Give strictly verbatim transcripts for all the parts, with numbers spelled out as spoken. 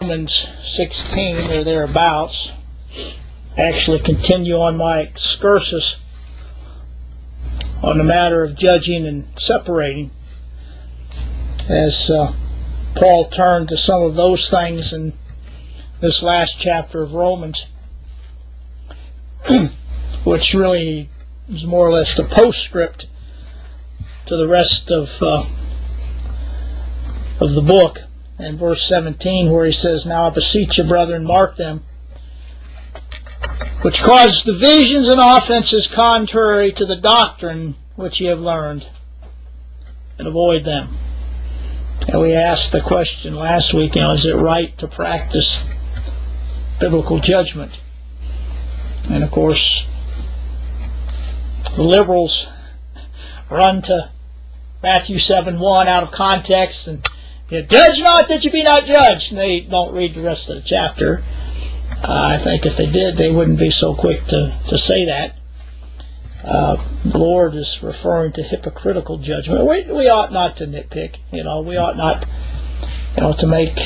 Romans sixteen or thereabouts, actually continue on my excursus on the matter of judging and separating, as uh, Paul turned to some of those things in this last chapter of Romans, which really is more or less the postscript to the rest of uh, of the book. In verse seventeen, where he says, "Now I beseech you, brethren, mark them, which cause divisions and offenses contrary to the doctrine which ye have learned, and avoid them." And we asked the question last week, you know, is it right to practice biblical judgment? And of course, the liberals run to Matthew seven one out of context, and you know, judge not that you be not judged. And they don't read the rest of the chapter. Uh, I think if they did, they wouldn't be so quick to, to say that. Uh, the Lord is referring to hypocritical judgment. We, we ought not to nitpick. You know, we ought not, you know, to make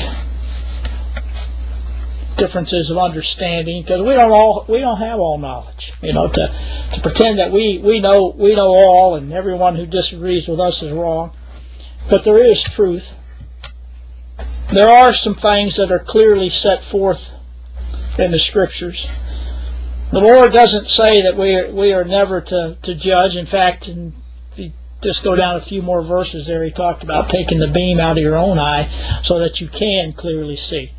differences of understanding, because we don't all we don't have all knowledge. You know, to to pretend that we we know we know all, and everyone who disagrees with us is wrong. But there is truth. There are some things that are clearly set forth in the Scriptures. The Lord doesn't say that we are, we are never to, to judge. In fact, in, if you just go down a few more verses there, he talked about taking the beam out of your own eye so that you can clearly see,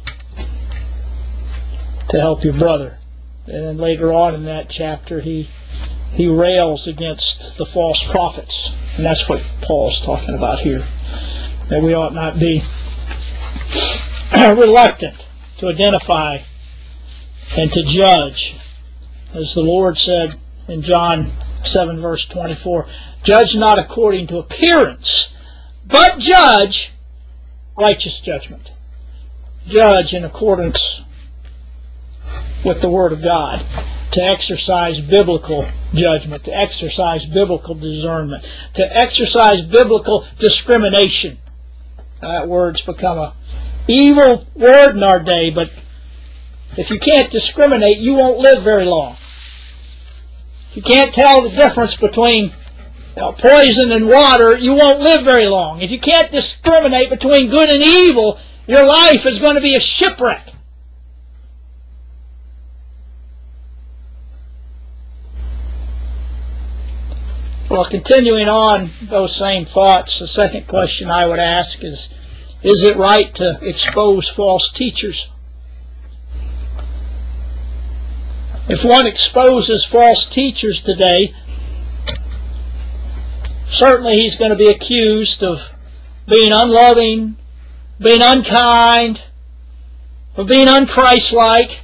to help your brother. And then later on in that chapter, he he rails against the false prophets. And that's what Paul's talking about here. That we ought not be reluctant to identify and to judge. As the Lord said in John seven verse twenty-four, "Judge not according to appearance, but judge righteous judgment." Judge in accordance with the Word of God, to exercise biblical judgment, to exercise biblical discernment, to exercise biblical discrimination. That word's become a evil word in our day, but if you can't discriminate, you won't live very long. If you can't tell the difference between, you know, poison and water, you won't live very long. If you can't discriminate between good and evil, your life is going to be a shipwreck. Well, continuing on those same thoughts, the second question I would ask is, is it right to expose false teachers? If one exposes false teachers today, certainly he's going to be accused of being unloving, being unkind, of being unchristlike.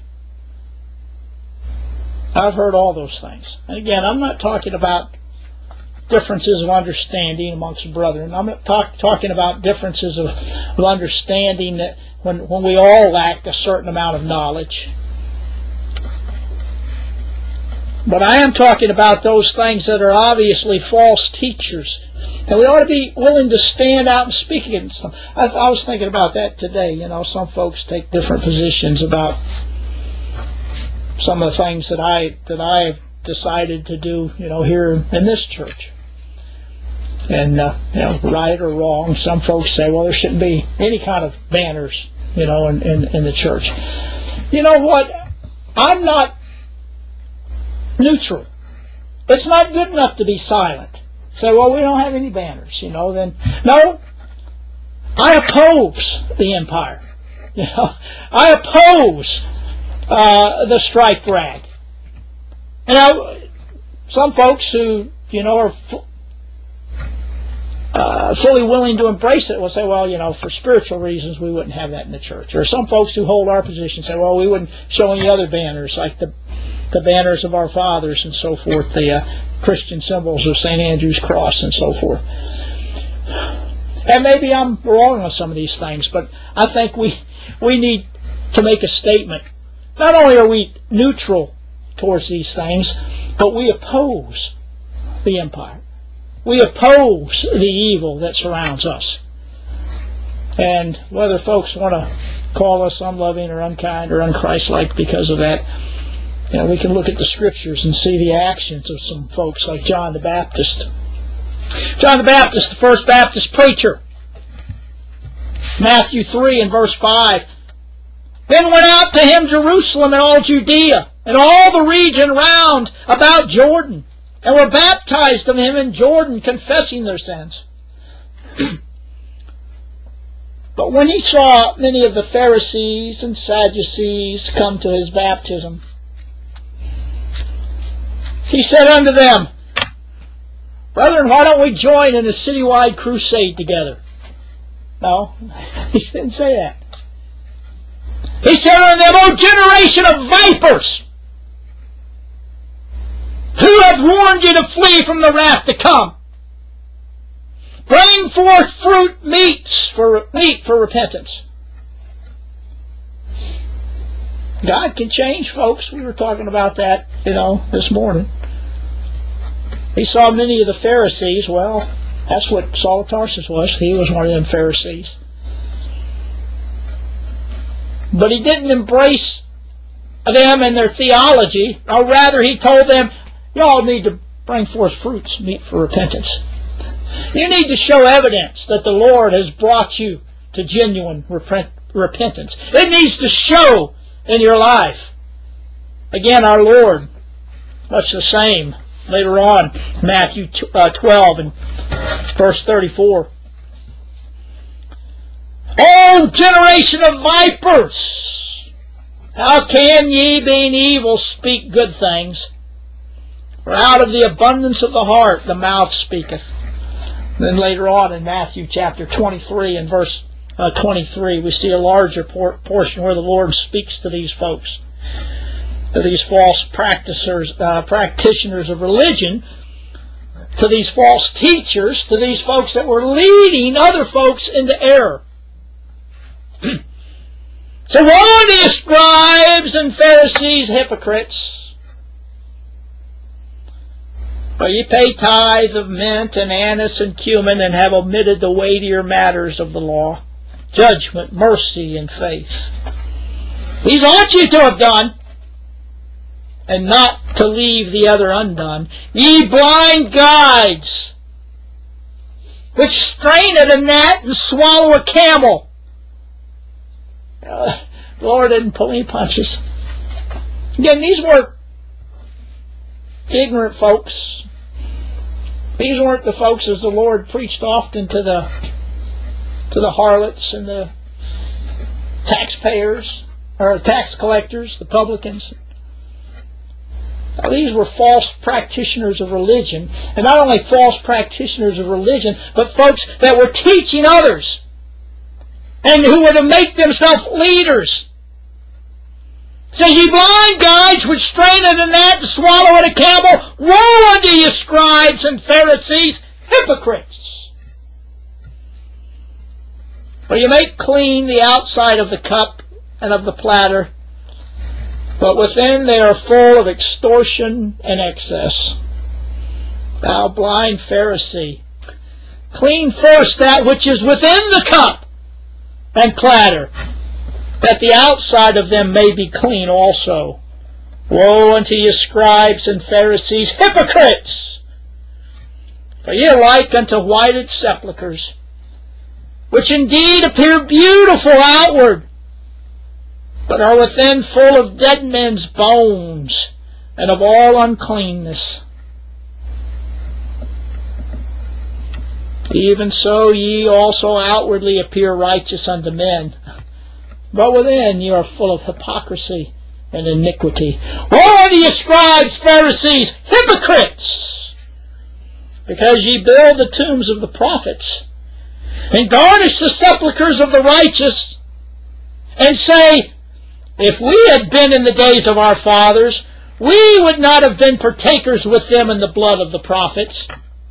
I've heard all those things. And again, I'm not talking about differences of understanding amongst brethren. I'm not talk, talking about differences of, of understanding that when, when we all lack a certain amount of knowledge. But I am talking about those things that are obviously false teachers. And we ought to be willing to stand out and speak against them. I, I was thinking about that today. You know, some folks take different positions about some of the things that I that I decided to do, you know, here in this church. And, uh, you know, right or wrong, some folks say, well, there shouldn't be any kind of banners, you know, in, in, in the church. You know what? I'm not neutral. It's not good enough to be silent. Say, well, we don't have any banners, you know, then. No, I oppose the empire. You know, I oppose uh, the strike rag. And I, some folks who, you know, are fu- uh, fully willing to embrace it will say, well, you know, for spiritual reasons we wouldn't have that in the church. Or some folks who hold our position say, well, we wouldn't show any other banners like the the banners of our fathers and so forth, the uh, Christian symbols of Saint Andrew's cross and so forth. And maybe I'm wrong on some of these things, but I think we we need to make a statement. Not only are we neutral towards these things, but we oppose the empire. We oppose the evil that surrounds us. And whether folks want to call us unloving or unkind or unchristlike because of that. You know, we can look at the Scriptures and see the actions of some folks like John the Baptist. John the Baptist, the first Baptist preacher. Matthew three and verse five. Then went out to him Jerusalem and all Judea, and all the region round about Jordan, and were baptized of him in Jordan, confessing their sins. But when he saw many of the Pharisees and Sadducees come to his baptism, he said unto them, Brethren, why don't we join in a citywide crusade together? No, he didn't say that. He said unto them, O generation of vipers, who hath warned you to flee from the wrath to come? Bring forth fruit meats for meat for repentance. God can change, folks. We were talking about that, you know, this morning. He saw many of the Pharisees. Well, that's what Saul of Tarsus was. He was one of them Pharisees. But he didn't embrace them and their theology, or rather he told them, y'all need to bring forth fruits meet for repentance. You need to show evidence that the Lord has brought you to genuine repent, repentance. It needs to show in your life. Again, our Lord, much the same. Later on, Matthew twelve and verse thirty-four. O generation of vipers, how can ye, being evil, speak good things? For out of the abundance of the heart the mouth speaketh. Then later on in Matthew chapter twenty-three and verse uh, twenty-three, we see a larger por portion where the Lord speaks to these folks, to these false practitioners, uh, practitioners of religion, to these false teachers, to these folks that were leading other folks into error. So woe to you, scribes and Pharisees, hypocrites! For ye pay tithe of mint and anise and cumin, and have omitted the weightier matters of the law, judgment, mercy, and faith. These ought you to have done, and not to leave the other undone. Ye blind guides, which strain at a gnat and swallow a camel. Uh, the Lord didn't pull any punches. Again, these weren't ignorant folks. These weren't the folks, as the Lord preached often to the to the harlots and the taxpayers, or tax collectors, the publicans. Now, these were false practitioners of religion, and not only false practitioners of religion, but folks that were teaching others, and who were to make themselves leaders. It says, ye blind guides, which strain at a gnat and swallow at a camel, woe unto you, scribes and Pharisees, hypocrites! For you make clean the outside of the cup and of the platter, but within they are full of extortion and excess. Thou blind Pharisee, clean first that which is within the cup and platter, that the outside of them may be clean also. Woe unto you, scribes and Pharisees, hypocrites! For ye are like unto whited sepulchres, which indeed appear beautiful outward, but are within full of dead men's bones, and of all uncleanness. Even so ye also outwardly appear righteous unto men, but within ye are full of hypocrisy and iniquity. Woe unto you, scribes, Pharisees, hypocrites! Because ye build the tombs of the prophets, and garnish the sepulchres of the righteous, and say, if we had been in the days of our fathers, we would not have been partakers with them in the blood of the prophets.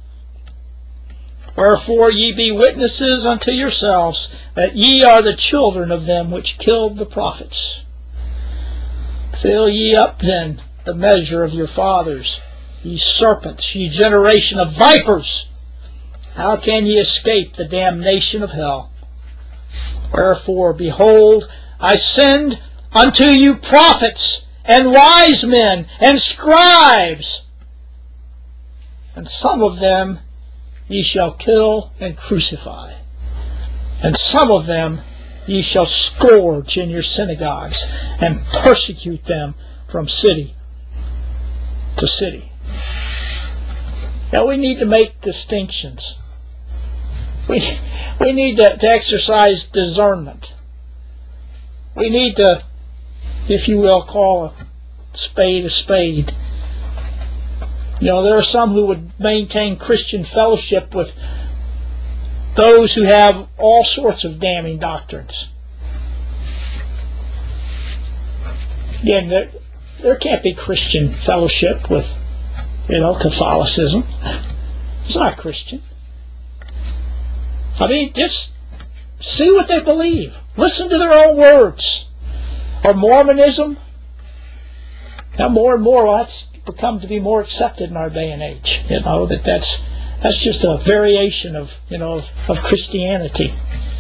Wherefore ye be witnesses unto yourselves, that ye are the children of them which killed the prophets. Fill ye up then the measure of your fathers, ye serpents, ye generation of vipers. How can ye escape the damnation of hell? Wherefore, behold, I send unto you prophets and wise men and scribes, and some of them ye shall kill and crucify, and some of them ye shall scourge in your synagogues, and persecute them from city to city. Now we need to make distinctions. We, we need to, to exercise discernment. We need to, if you will, call a spade a spade. You know, there are some who would maintain Christian fellowship with those who have all sorts of damning doctrines. Again, there, there can't be Christian fellowship with, you know, Catholicism. It's not Christian. I mean, just see what they believe. Listen to their own words. Or Mormonism. Now, more and more, well, that's become to be more accepted in our day and age. You know, that that's that's just a variation of, you know, of, of Christianity.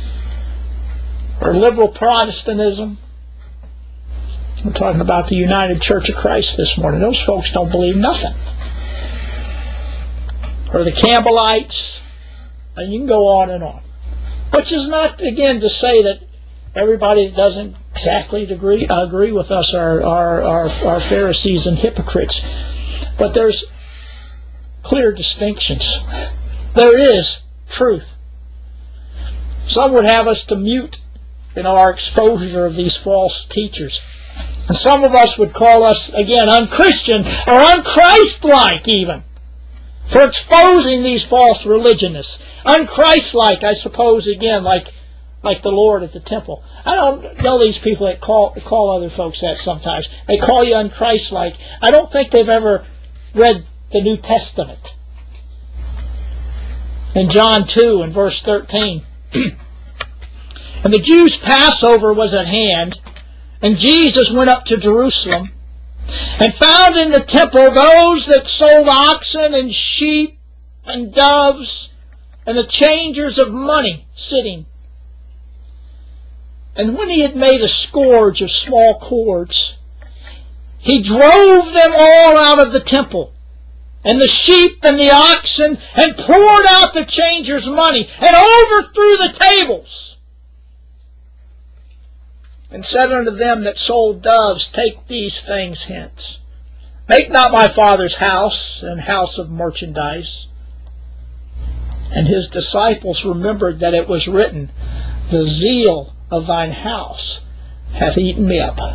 Or liberal Protestantism. I'm talking about the United Church of Christ this morning. Those folks don't believe nothing. Or the Campbellites. And you can go on and on. Which is not, again, to say that everybody that doesn't exactly agree, agree with us are, are, are, are Pharisees and hypocrites. But there's clear distinctions. There is truth. Some would have us to mute, you know, our exposure of these false teachers. And some of us would call us, again, unchristian or unchristlike even, for exposing these false religionists. Unchristlike, I suppose, again, like like the Lord at the temple. I don't know these people that call call other folks that sometimes. They call you unchristlike. I don't think they've ever read the New Testament. In John two, in verse thirteen, and the Jews' Passover was at hand, and Jesus went up to Jerusalem, and found in the temple those that sold oxen and sheep and doves, and the changers of money sitting. And when he had made a scourge of small cords, he drove them all out of the temple, and the sheep and the oxen, and poured out the changers' money, and overthrew the tables, and said unto them that sold doves, Take these things hence. Make not my Father's house an house of merchandise. And his disciples remembered that it was written, The zeal of thine house hath eaten me up.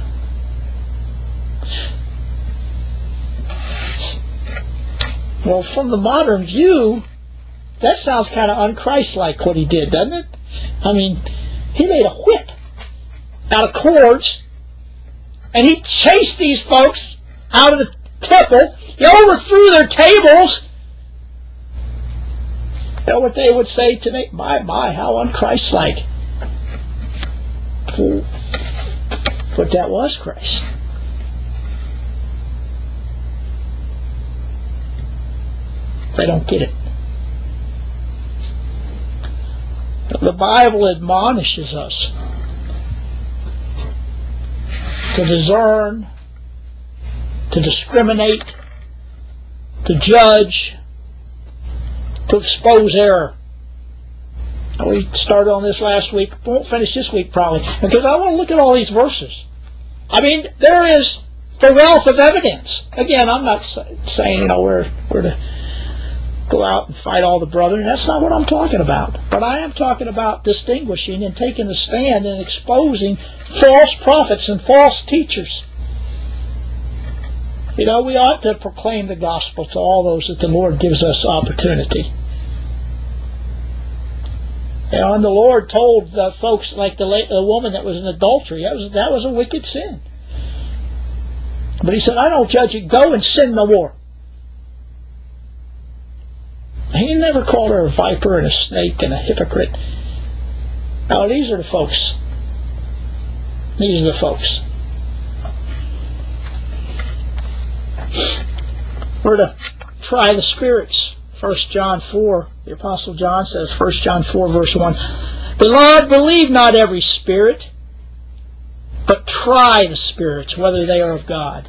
Well, from the modern view, that sounds kind of unchristlike what he did, doesn't it? I mean, he made a whip out of cords, and he chased these folks out of the temple. He overthrew their tables. You know what they would say today? My, my, how unchristlike. But that was Christ. They don't get it. The Bible admonishes us to discern, to discriminate, to judge, to expose error. We started on this last week. Won't finish this week probably, because I want to look at all these verses. I mean, there is the wealth of evidence. Again, I'm not saying, you know, we're, we're to go out and fight all the brethren. That's not what I'm talking about. But I am talking about distinguishing and taking a stand and exposing false prophets and false teachers. You know, we ought to proclaim the gospel to all those that the Lord gives us opportunity. You know, and the Lord told the folks, like the, the woman that was in adultery, that was, that was a wicked sin. But he said, I don't judge you. Go and sin no more. He never called her a viper and a snake and a hypocrite. Now, these are the folks. These are the folks. We're to try the spirits. First John four, the Apostle John says, First John four, verse one, Beloved, believe not every spirit, try the spirits, whether they are of God.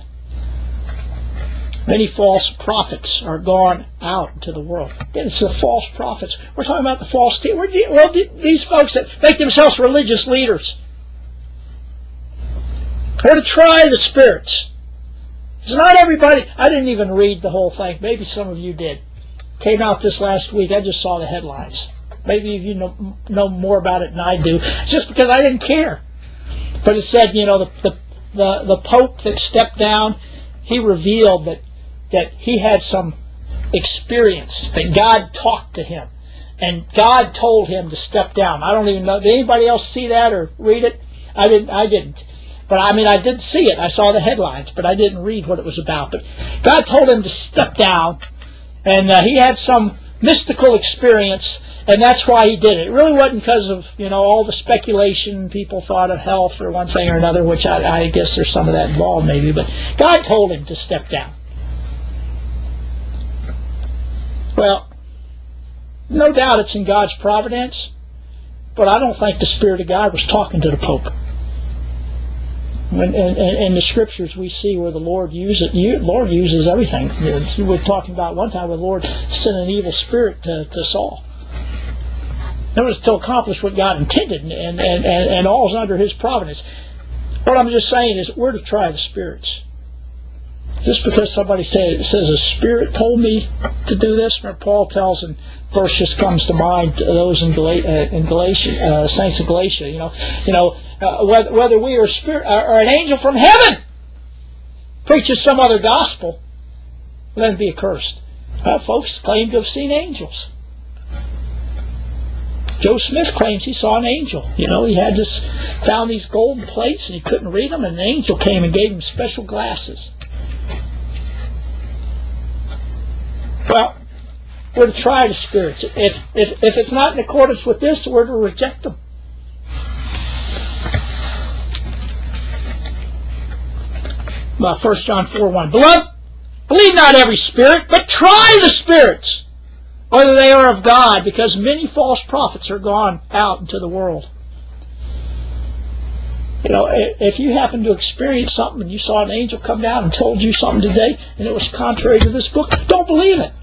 Many false prophets are gone out into the world. Again, it's the false prophets. We're talking about the false teachers. Well, these folks that make themselves religious leaders. They're to try the spirits. It's not everybody. I didn't even read the whole thing. Maybe some of you did. Came out this last week. I just saw the headlines. Maybe you know, know more about it than I do. Just because I didn't care. But it said, you know, the the the, the Pope that stepped down, he revealed that that he had some experience, that God talked to him, and God told him to step down. I don't even know. Did anybody else see that or read it? I didn't. I didn't. But I mean, I did see it. I saw the headlines, but I didn't read what it was about. But God told him to step down, and uh, he had some mystical experience, and that's why he did it. It really wasn't because of, you know, all the speculation people thought of hell for one thing or another, which I, I guess there's some of that involved maybe. But God told him to step down. Well, no doubt it's in God's providence, but I don't think the Spirit of God was talking to the Pope. When, in, in the Scriptures, we see where the Lord uses Lord uses everything. We were talking about one time where the Lord sent an evil spirit to, to Saul. It was to accomplish what God intended, and, and, and, and all is under His providence. What I'm just saying is we're to try the spirits. Just because somebody say, says a spirit told me to do this, or Paul tells, and verse just comes to mind, those in, Gal- uh, in Galatia, uh, saints of Galatia, you know, you know, uh, whether, whether we are a spirit or an angel from heaven preaches some other gospel, let him be accursed. Uh, folks claim to have seen angels. Joe Smith claims he saw an angel. You know, he had this, found these golden plates and he couldn't read them, and an angel came and gave him special glasses. Well, we're to try the spirits. If, if, if it's not in accordance with this, we're to reject them. Well, First John four one. Beloved, believe not every spirit, but try the spirits, whether they are of God, because many false prophets are gone out into the world. You know, if you happen to experience something and you saw an angel come down and told you something today and it was contrary to this book, don't believe it.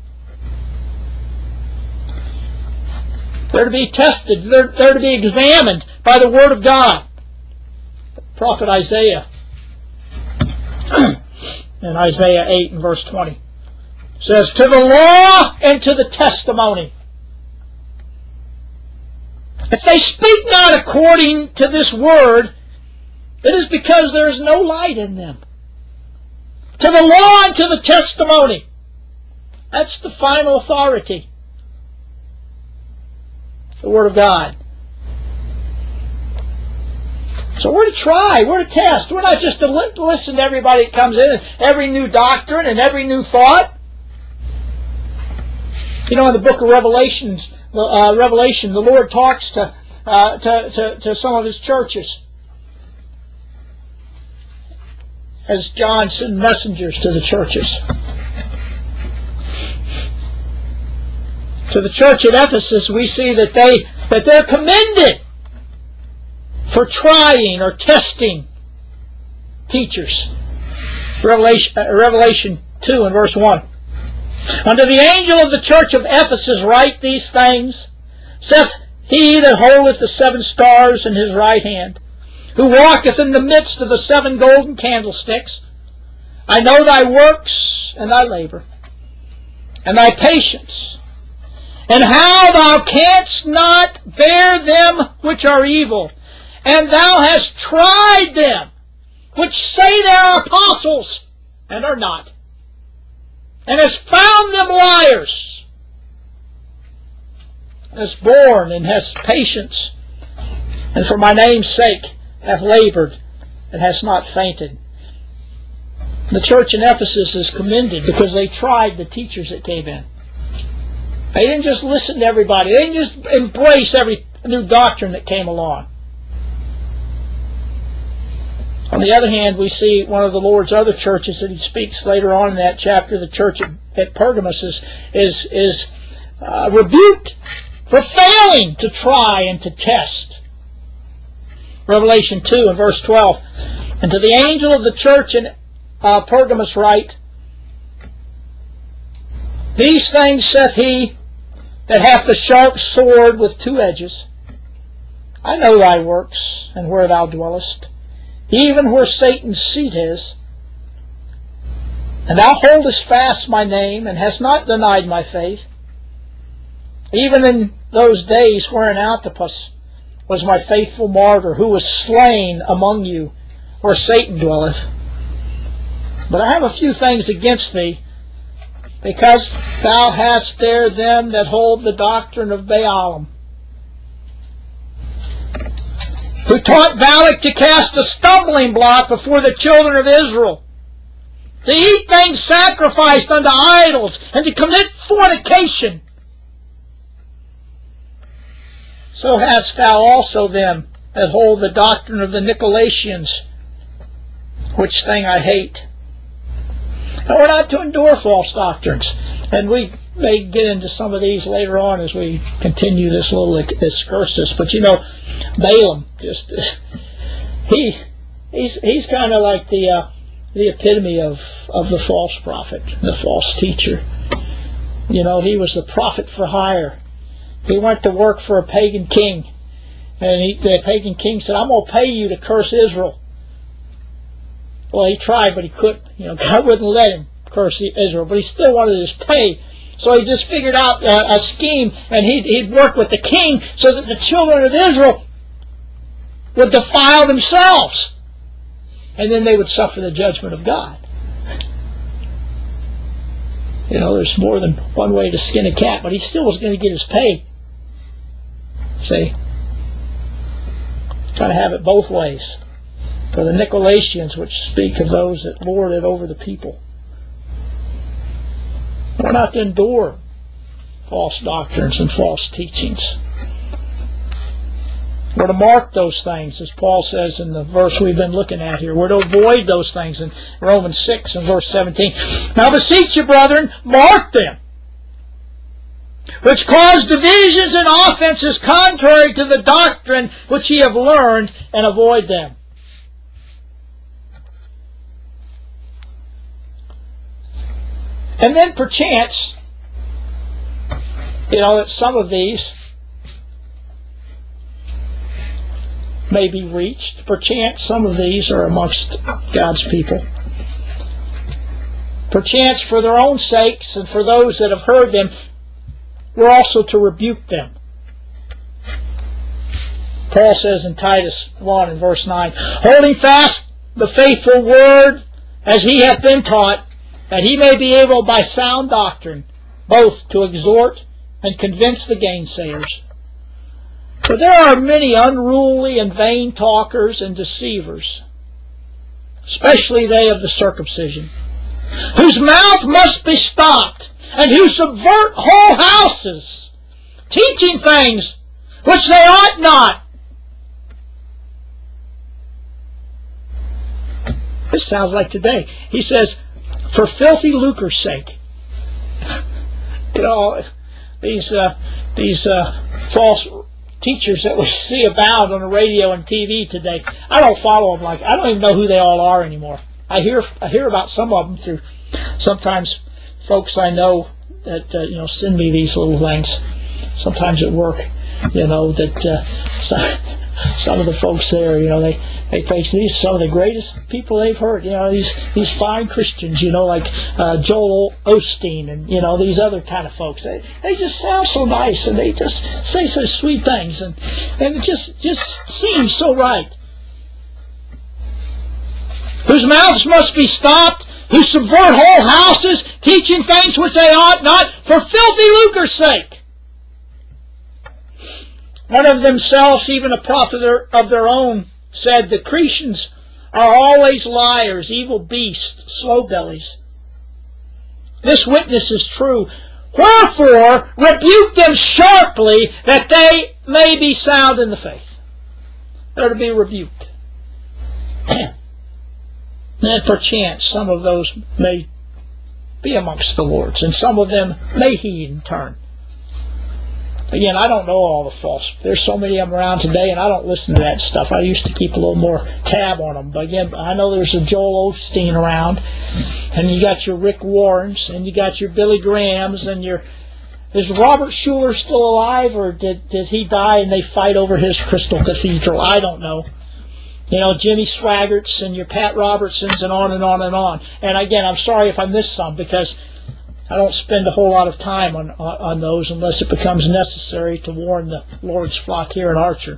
They're to be tested. They're, they're to be examined by the Word of God. Prophet Isaiah, in Isaiah eight and verse twenty, says, to the law and to the testimony. If they speak not according to this word, it is because there is no light in them. To the law and to the testimony. That's the final authority. The Word of God. So we're to try, we're to test. We're not just to li- listen to everybody that comes in, and every new doctrine and every new thought. You know, in the book of Revelation, uh, Revelation, the Lord talks to, uh, to, to, to some of His churches. As John sent messengers to the churches. To the church at Ephesus, we see that they that they're commended for trying or testing teachers. Revelation, uh, Revelation two and verse one. Unto the angel of the church of Ephesus write these things, saith he that holdeth the seven stars in his right hand, who walketh in the midst of the seven golden candlesticks. I know thy works and thy labor, and thy patience, and how thou canst not bear them which are evil, and thou hast tried them which say they are apostles, and are not, and hast found them liars, hast borne and hast patience, and for my name's sake hath labored, and hast not fainted. The church in Ephesus is commended because they tried the teachers that came in. They didn't just listen to everybody. They didn't just embrace every new doctrine that came along. On the other hand, we see one of the Lord's other churches that He speaks later on in that chapter, the church at, at Pergamos, is, is, is uh, rebuked for failing to try and to test. Revelation two and verse twelve. And to the angel of the church in uh, Pergamos write, These things saith he that hath the sharp sword with two edges. I know thy works, and where thou dwellest, even where Satan's seat is. And thou holdest fast my name, and hast not denied my faith, even in those days wherein Antipas was my faithful martyr, who was slain among you, where Satan dwelleth. But I have a few things against thee, because thou hast there them that hold the doctrine of Balaam, who taught Balak to cast a stumbling block before the children of Israel, to eat things sacrificed unto idols, and to commit fornication. So hast thou also them that hold the doctrine of the Nicolaitans, which thing I hate. Now, we're not to endure false doctrines, and we may get into some of these later on as we continue this little excursus. But you know, Balaam, just he he's he's kind of like the uh, the epitome of of the false prophet, the false teacher. You know, he was the prophet for hire. He went to work for a pagan king, and he, the pagan king said, "I'm going to pay you to curse Israel." Well, he tried, but he couldn't. You know, God wouldn't let him curse Israel, but he still wanted his pay. So he just figured out a, a scheme, and he'd, he'd work with the king so that the children of Israel would defile themselves, and then they would suffer the judgment of God. You know, there's more than one way to skin a cat, but he still was going to get his pay. See? Trying to have it both ways. For the Nicolaitans, which speak of those that lord it over the people. We're not to endure false doctrines and false teachings. We're to mark those things, as Paul says in the verse we've been looking at here. We're to avoid those things in Romans six and verse seventeen. Now beseech you, brethren, mark them, which cause divisions and offenses contrary to the doctrine which ye have learned, and avoid them. And then perchance, you know, that some of these may be reached. Perchance some of these are amongst God's people. Perchance for their own sakes and for those that have heard them, we're also to rebuke them. Paul says in Titus one and verse nine, holding fast the faithful word as he hath been taught, that he may be able by sound doctrine both to exhort and convince the gainsayers. For there are many unruly and vain talkers and deceivers, especially they of the circumcision, whose mouth must be stopped, and who subvert whole houses, teaching things which they ought not. This sounds like today. He says, for filthy lucre's sake. You know, these uh, these uh, false teachers that we see abound on the radio and T V today. I don't follow them like I don't even know who they all are anymore. I hear I hear about some of them through sometimes folks I know that uh, you know send me these little things. Sometimes at work, you know that uh, some, some of the folks there, you know they. They face these some of the greatest people they've heard. You know these these fine Christians. You know like uh, Joel Osteen and you know these other kind of folks. They they just sound so nice and they just say such sweet things and and it just just seems so right. Whose mouths must be stopped, who subvert whole houses, teaching things which they ought not, for filthy lucre's sake. One of themselves, even a prophet of their own, said the Cretians are always liars, evil beasts, slow bellies. This witness is true. Wherefore rebuke them sharply, that they may be sound in the faith. They're to be rebuked. And perchance some of those may be amongst the Lord's, and some of them may heed and turn. Again, I don't know all the false. There's so many of them around today, and I don't listen to that stuff. I used to keep a little more tab on them. But again, I know there's a Joel Osteen around, and you got your Rick Warrens, and you got your Billy Grahams, and your... Is Robert Schuller still alive, or did, did he die and they fight over his Crystal Cathedral? I don't know. You know, Jimmy Swaggarts and your Pat Robertsons and on and on and on. And again, I'm sorry if I missed some, because I don't spend a whole lot of time on, on, on those unless it becomes necessary to warn the Lord's flock here in Archer.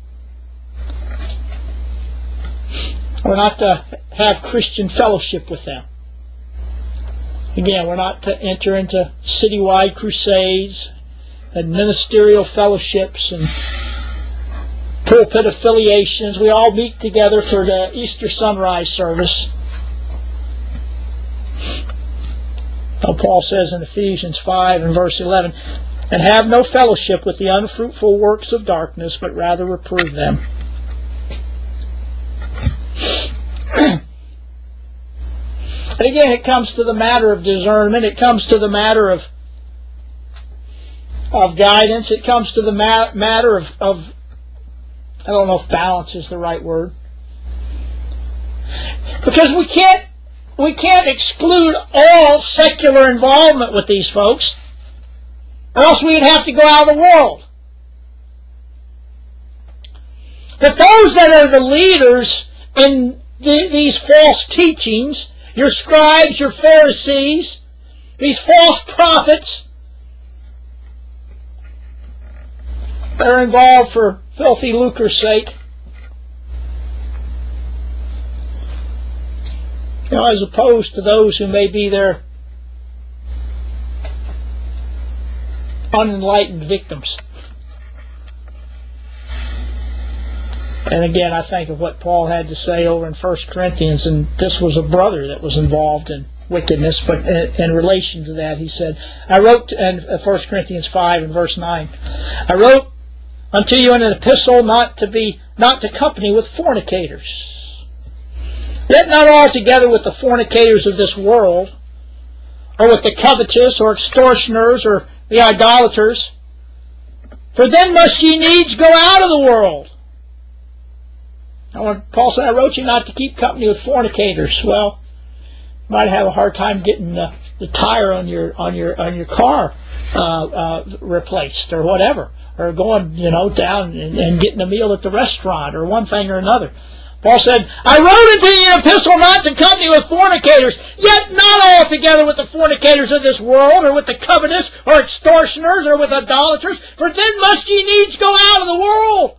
We're not to have Christian fellowship with them. Again, we're not to enter into citywide crusades and ministerial fellowships and pulpit affiliations. We all meet together for the Easter sunrise service. Now, Paul says in Ephesians five and verse eleven, and have no fellowship with the unfruitful works of darkness, but rather reprove them. And again, it comes to the matter of discernment. It comes to the matter of of guidance. It comes to the ma matter of, of, I don't know if balance is the right word. Because we can't, we can't exclude all secular involvement with these folks, or else we'd have to go out of the world. But those that are the leaders in the, these false teachings, your scribes, your Pharisees, these false prophets, they're involved for filthy lucre's sake. You know, as opposed to those who may be their unenlightened victims. And again, I think of what Paul had to say over in First Corinthians, and this was a brother that was involved in wickedness, but in, in relation to that, he said, I wrote in First Corinthians five and verse nine, I wrote unto you in an epistle not to be, not to company with fornicators, yet not altogether with the fornicators of this world, or with the covetous, or extortioners, or the idolaters, for then must ye needs go out of the world. Now, when Paul said, I wrote you not to keep company with fornicators, well, you might have a hard time getting the, the tire on your on your on your car uh, uh, replaced, or whatever, or going, you know, down and, and getting a meal at the restaurant, or one thing or another. Paul said, I wrote unto you an epistle not to company with fornicators, yet not altogether with the fornicators of this world, or with the covetous, or extortioners, or with idolaters, for then must ye needs go out of the world.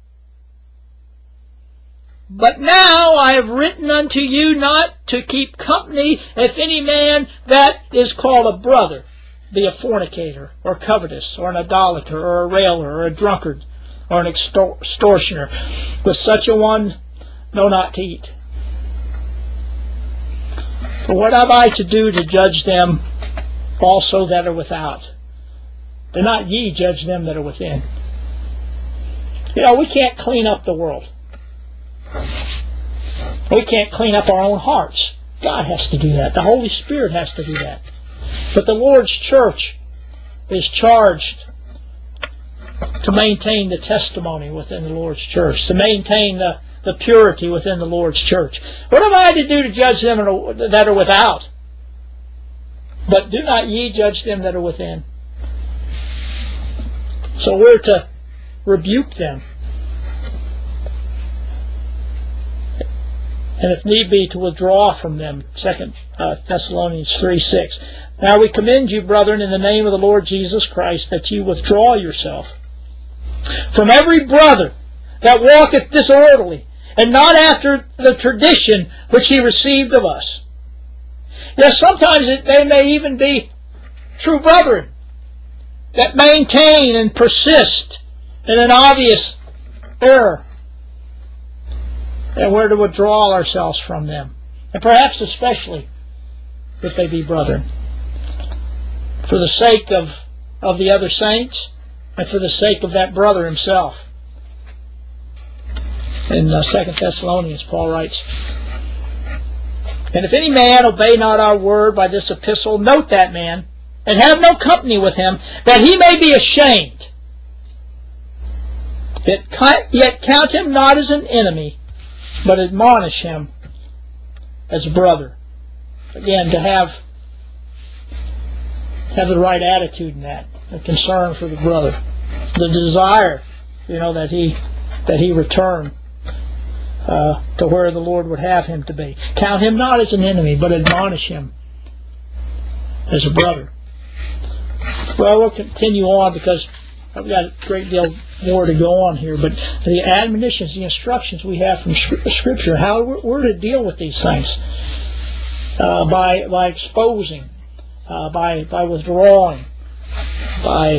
But now I have written unto you not to keep company if any man that is called a brother be a fornicator, or covetous, or an idolater, or a railer, or a drunkard, or an extortioner. With such a one, no, not to eat. For what have I to do to judge them also that are without? Do not ye judge them that are within. You know, we can't clean up the world. We can't clean up our own hearts. God has to do that. The Holy Spirit has to do that. But the Lord's church is charged to maintain the testimony within the Lord's church, to maintain the, the purity within the Lord's church. What am I to do to judge them that are without? But do not ye judge them that are within. So we're to rebuke them. And if need be, to withdraw from them. Second uh, Thessalonians three six. Now we commend you, brethren, in the name of the Lord Jesus Christ, that ye withdraw yourself from every brother that walketh disorderly, and not after the tradition which he received of us. Yes, sometimes it, they may even be true brethren that maintain and persist in an obvious error. And we're to withdraw ourselves from them. And perhaps especially if they be brethren. For the sake of, of the other saints, and for the sake of that brother himself. In uh, Second Thessalonians, Paul writes, and if any man obey not our word by this epistle, note that man, and have no company with him, that he may be ashamed, Yet, yet count him not as an enemy, but admonish him as a brother. Again, to have have the right attitude in that, a concern for the brother, the desire, you know, that he that he return uh, to where the Lord would have him to be. Count him not as an enemy, but admonish him as a brother. Well, we'll continue on because I've got a great deal more to go on here, but the admonitions, the instructions we have from Scripture, how we're to deal with these things, uh, by by exposing, uh, by by withdrawing, by,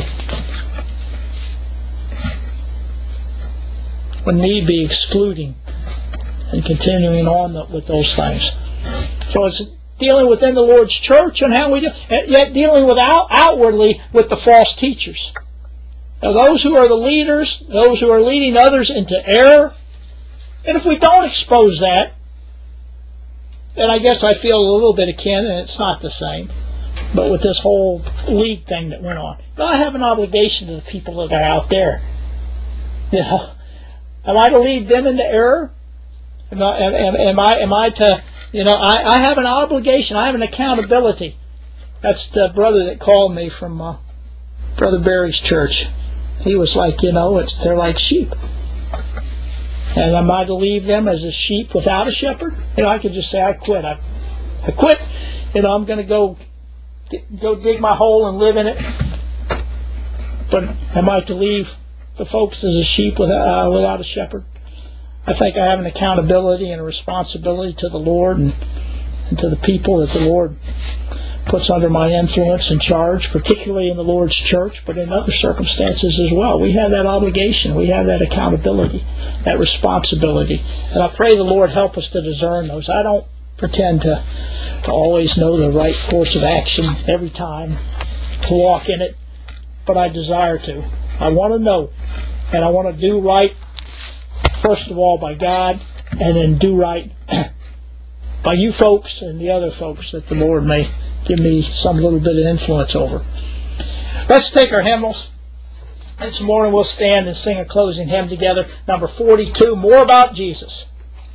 when need be, excluding, and continuing on the, with those things. So it's dealing within the Lord's church and how we do, yet dealing with out, outwardly with the false teachers. Now, those who are the leaders, those who are leading others into error, and if we don't expose that, then I guess I feel a little bit akin, and it's not the same, but with this whole league thing that went on. Now, I have an obligation to the people that are out there. You know, am I to lead them into error? Am I, am, am I, am I to, you know, I, I have an obligation, I have an accountability. That's the brother that called me from uh, Brother Barry's church. He was like, you know, it's they're like sheep. And am I to leave them as a sheep without a shepherd? You know, I could just say, I quit. I, I quit. You know, I'm going to go go dig my hole and live in it. But am I to leave the folks as a sheep without, uh, without a shepherd? I think I have an accountability and a responsibility to the Lord and, and to the people that the Lord puts under my influence and charge, particularly in the Lord's church, but in other circumstances as well. We have that obligation. We have that accountability, that responsibility. And I pray the Lord help us to discern those. I don't pretend to, to always know the right course of action every time, to walk in it, but I desire to. I want to know, and I want to do right, first of all, by God, and then do right by you folks and the other folks that the Lord may give me some little bit of influence over. Let's take our hymnals. This morning we'll stand and sing a closing hymn together. Number forty-two, More About Jesus.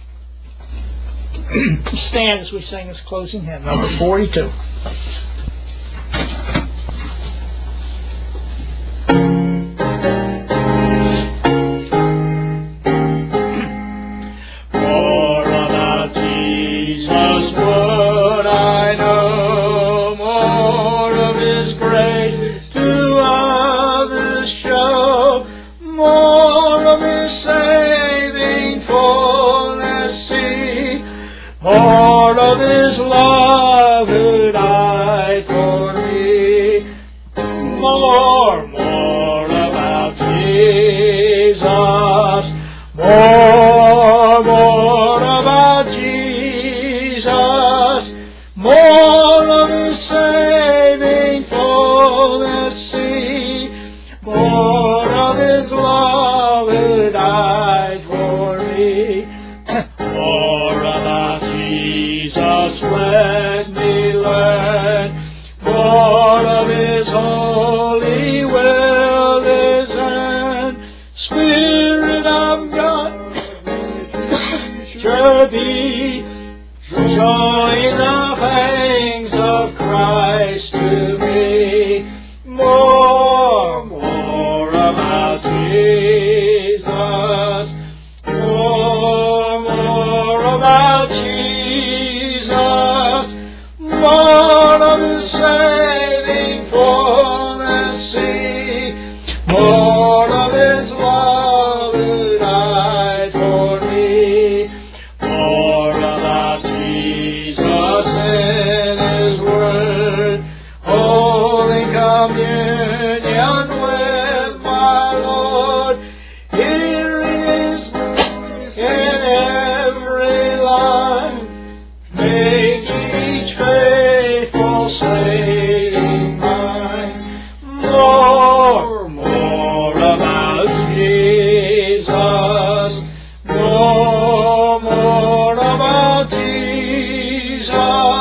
Stand as we sing this closing hymn, number forty-two. More about Jesus would I know, more of His grace to others show, more of His saving fullness see, more of His love who died for me. More, more about Jesus, more, more about Jesus, more of His saving fullness see, more of His love who died for me. More about Jesus, let me learn, more of His holy will discern. Spirit of God, sure be, showing the things of Christ to me. More, more about Jesus, more, more about Jesus, more of His saving fullness see, more of His love who died for me. More about Jesus in His word, holy communion with my Lord, hearing His voice in every line, making each faithful saying mine. More, more about Jesus, more, more about Jesus,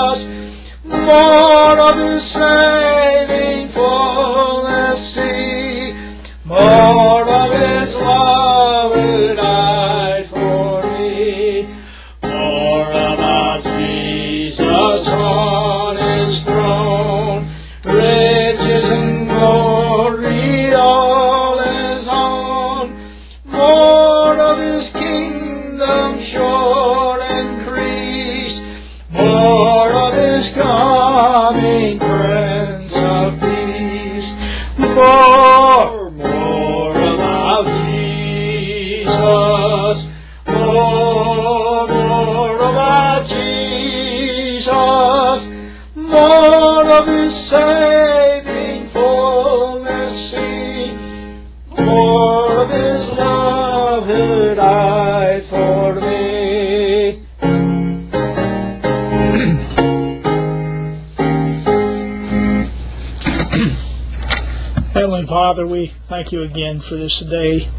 more of His saving fullness see, more of His love the saving fullness see, more of His love who died for me. Heavenly Father, we thank you again for this day.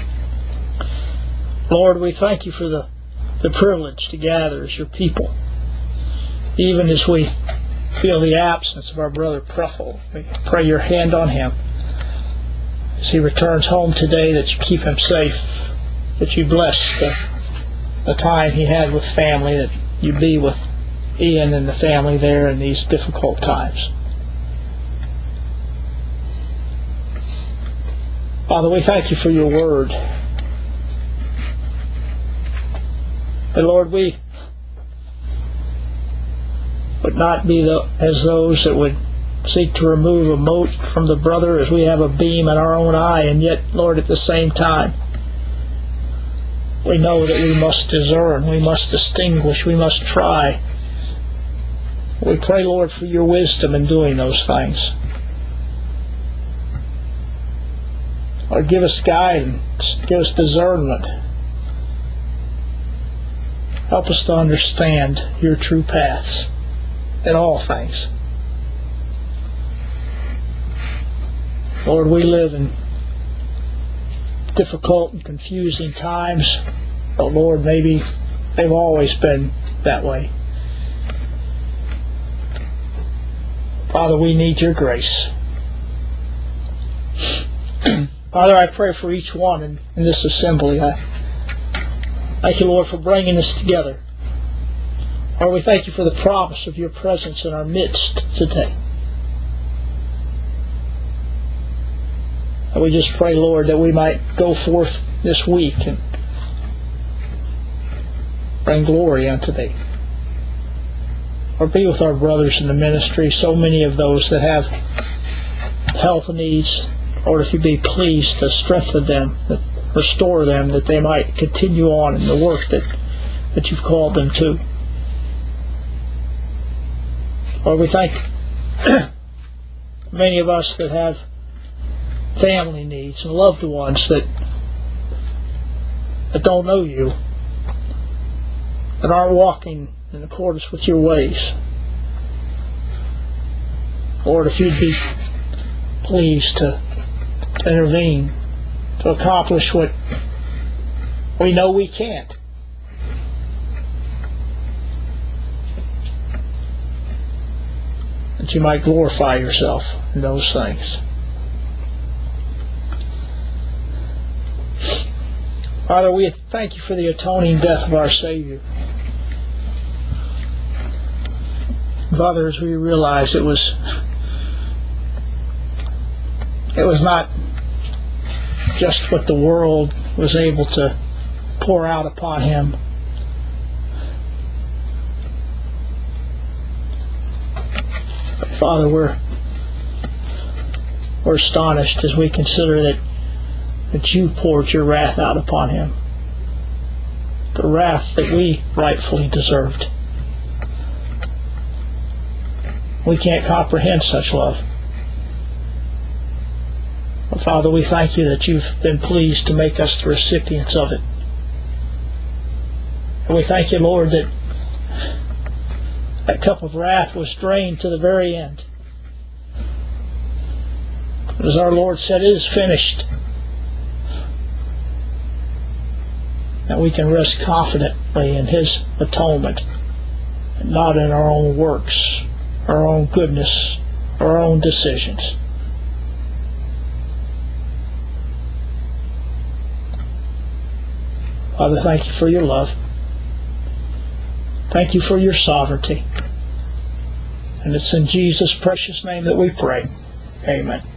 Lord, we thank you for the, the privilege to gather as your people. Even as we feel the absence of our brother Preffel, we pray your hand on him. As he returns home today, that you keep him safe, that you bless the, the time he had with family, that you be with Ian and the family there in these difficult times. Father, we thank you for your word. And Lord, we would not be the, as those that would seek to remove a mote from the brother as we have a beam in our own eye, and yet, Lord, at the same time, we know that we must discern, we must distinguish, we must try. We pray, Lord, for your wisdom in doing those things. Lord, give us guidance, give us discernment. Help us to understand your true paths in all things. Lord, we live in difficult and confusing times, but Lord, maybe they've always been that way. Father, we need your grace. Father, I pray for each one in, in this assembly. I thank you, Lord, for bringing us together. Lord, we thank you for the promise of your presence in our midst today. And we just pray, Lord, that we might go forth this week and bring glory unto thee. Lord, be with our brothers in the ministry, so many of those that have health needs. Lord, if you be pleased to strengthen them, that restore them, that they might continue on in the work that, that you've called them to. Lord, we thank many of us that have family needs and loved ones that, that don't know you, that aren't walking in accordance with your ways. Lord, if you'd be pleased to intervene, to accomplish what we know we can't. That you might glorify yourself in those things. Father, we thank you for the atoning death of our Savior. Father, as we realize it was it was not just what the world was able to pour out upon him. But Father, we're we're astonished as we consider that that you poured your wrath out upon him, the wrath that we rightfully deserved. We can't comprehend such love. But Father, we thank you that you've been pleased to make us the recipients of it. And we thank you, Lord, that that cup of wrath was drained to the very end. As our Lord said, it is finished. That we can rest confidently in his atonement, and not in our own works, our own goodness, our own decisions. Father, thank you for your love. Thank you for your sovereignty. And it's in Jesus' precious name that we pray. Amen.